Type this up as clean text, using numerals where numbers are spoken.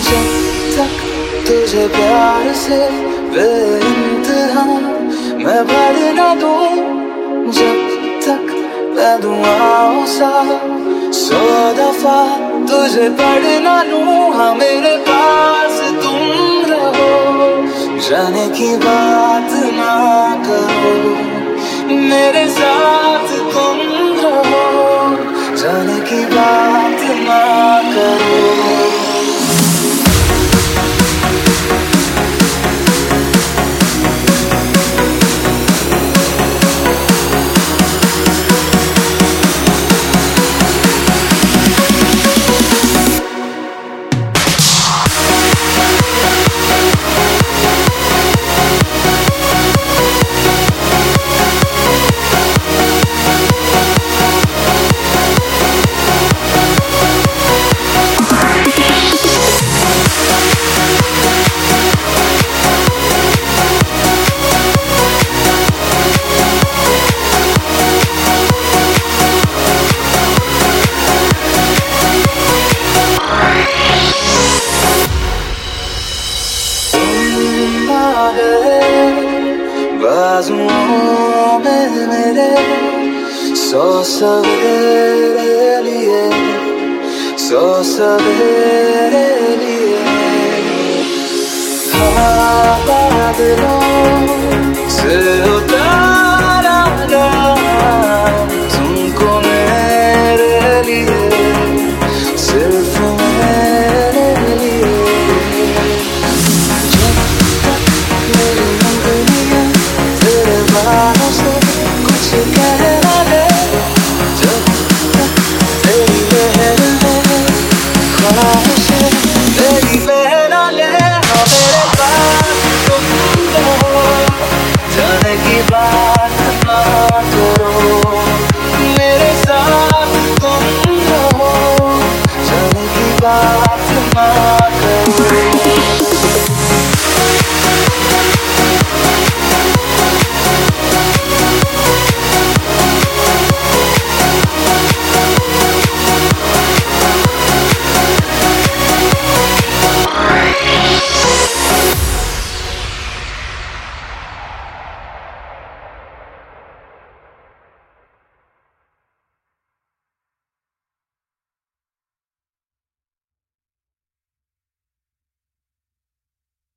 जब तक तुझे प्यार से बेइंतहा मैं भर न दूं, जब तक मैं दुआओं सा 100 दफा तुझे पढ़ न लूं। हाँ मेरे पास तुम रहो, जाने की बात ना करो, मेरे साथ तुम रहो, जाने की बात ना करो। बाजुओं में मेरे 100 सवेरे लिए, 100 सवेरे लिए। बादलों से उतारा गया तुमको मेरे लिए, सिर्फ मेरे लिए। जब तक मेरी उंगलियां तेरे बालों से कुछ कह ना दे, जब तक तेरी लहर में ख्वाहिशें मेरी बह ना ले। हाँ मेरे पास तुम रहो, जाने की बात ना करो, मेरे साथ तुम रहो, जाने की बात ना